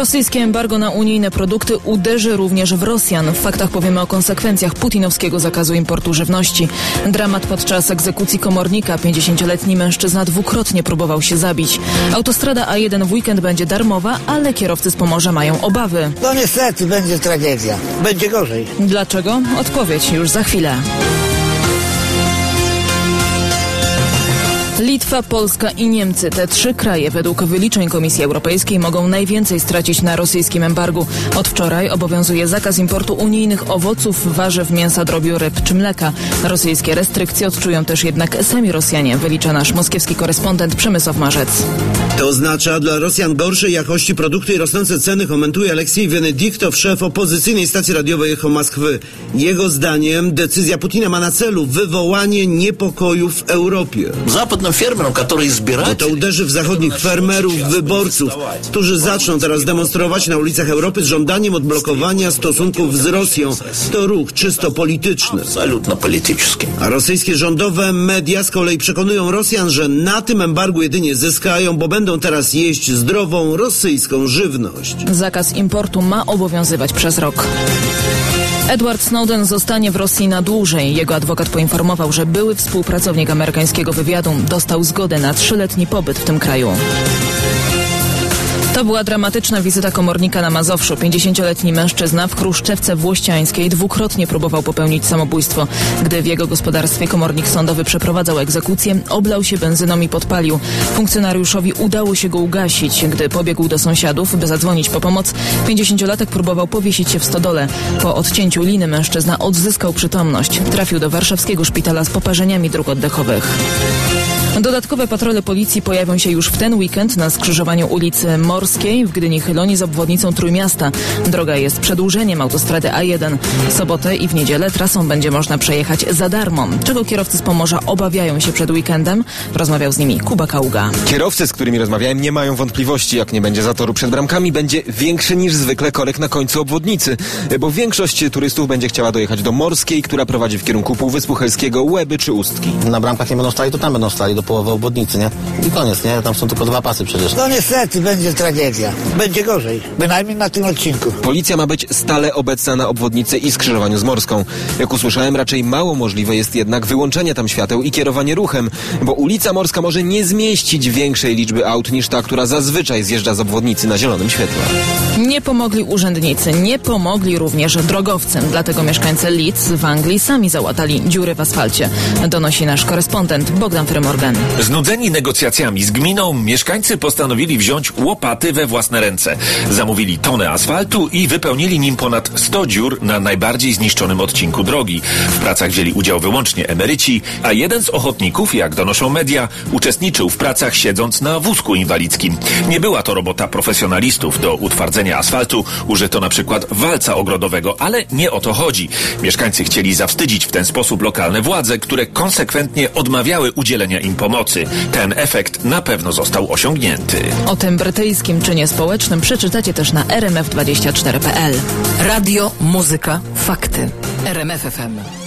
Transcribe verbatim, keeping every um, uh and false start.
Rosyjskie embargo na unijne produkty uderzy również w Rosjan. W faktach powiemy o konsekwencjach putinowskiego zakazu importu żywności. Dramat podczas egzekucji komornika. pięćdziesięcioletni mężczyzna dwukrotnie próbował się zabić. Autostrada A jeden w weekend będzie darmowa, ale kierowcy z Pomorza mają obawy. No niestety, będzie tragedia. Będzie gorzej. Dlaczego? Odpowiedź już za chwilę. Litwa, Polska i Niemcy. Te trzy kraje według wyliczeń Komisji Europejskiej mogą najwięcej stracić na rosyjskim embargu. Od wczoraj obowiązuje zakaz importu unijnych owoców, warzyw, mięsa, drobiu, ryb czy mleka. Rosyjskie restrykcje odczują też jednak sami Rosjanie, wylicza nasz moskiewski korespondent Przemysław Marzec. To oznacza dla Rosjan gorszej jakości produkty i rosnące ceny, komentuje Aleksiej Wenedyktow, szef opozycyjnej stacji radiowej Echo Moskwy. Jego zdaniem decyzja Putina ma na celu wywołanie niepokoju w Europie. Bo to uderzy w zachodnich fermerów, wyborców, którzy zaczną teraz demonstrować na ulicach Europy z żądaniem odblokowania stosunków z Rosją. To ruch czysto polityczny. A rosyjskie rządowe media z kolei przekonują Rosjan, że na tym embargu jedynie zyskają, bo będą teraz jeść zdrową rosyjską żywność. Zakaz importu ma obowiązywać przez rok. Edward Snowden zostanie w Rosji na dłużej. Jego adwokat poinformował, że były współpracownik amerykańskiego wywiadu dostał zgodę na trzyletni pobyt w tym kraju. To była dramatyczna wizyta komornika na Mazowszu. pięćdziesięcioletni mężczyzna w Chruszczewce Włościańskiej dwukrotnie próbował popełnić samobójstwo. Gdy w jego gospodarstwie komornik sądowy przeprowadzał egzekucję, oblał się benzyną i podpalił. Funkcjonariuszowi udało się go ugasić. Gdy pobiegł do sąsiadów, by zadzwonić po pomoc, pięćdziesięciolatek próbował powiesić się w stodole. Po odcięciu liny mężczyzna odzyskał przytomność. Trafił do warszawskiego szpitala z poparzeniami dróg oddechowych. Dodatkowe patrole policji pojawią się już w ten weekend na skrzyżowaniu ulicy Morskiej w Gdyni Chyloni z obwodnicą Trójmiasta. Droga jest przedłużeniem autostrady A jeden. W sobotę i w niedzielę trasą będzie można przejechać za darmo. Czego kierowcy z Pomorza obawiają się przed weekendem? Rozmawiał z nimi Kuba Kaługa. Kierowcy, z którymi rozmawiałem, nie mają wątpliwości. Jak nie będzie zatoru przed bramkami, będzie większy niż zwykle korek na końcu obwodnicy. Bo większość turystów będzie chciała dojechać do Morskiej, która prowadzi w kierunku Półwyspu Helskiego, Łeby czy Ustki. Na bramkach nie będą stali, to tam będą stali do połowy obwodnicy, nie? I koniec, nie? Tam są tylko dwa pasy przecież. No niestety, będzie tragedia. Będzie gorzej. Bynajmniej na tym odcinku. Policja ma być stale obecna na obwodnicy i skrzyżowaniu z Morską. Jak usłyszałem, raczej mało możliwe jest jednak wyłączenie tam świateł i kierowanie ruchem, bo ulica Morska może nie zmieścić większej liczby aut niż ta, która zazwyczaj zjeżdża z obwodnicy na zielonym świetle. Nie pomogli urzędnicy, nie pomogli również drogowcy. Dlatego mieszkańcy Leeds w Anglii sami załatali dziury w asfalcie. Donosi nasz korespondent Bogdan Frymorgan. Znudzeni negocjacjami z gminą, mieszkańcy postanowili wziąć łopaty we własne ręce. Zamówili tonę asfaltu i wypełnili nim ponad sto dziur na najbardziej zniszczonym odcinku drogi. W pracach wzięli udział wyłącznie emeryci, a jeden z ochotników, jak donoszą media, uczestniczył w pracach siedząc na wózku inwalidzkim. Nie była to robota profesjonalistów. Do utwardzenia asfaltu użyto na przykład walca ogrodowego, ale nie o to chodzi. Mieszkańcy chcieli zawstydzić w ten sposób lokalne władze, które konsekwentnie odmawiały udzielenia im pomocy. Ten efekt na pewno został osiągnięty. O tym brytyjskim czynie społecznym przeczytacie też na r m f dwadzieścia cztery kropka p l. Radio, muzyka, fakty. R M F F M.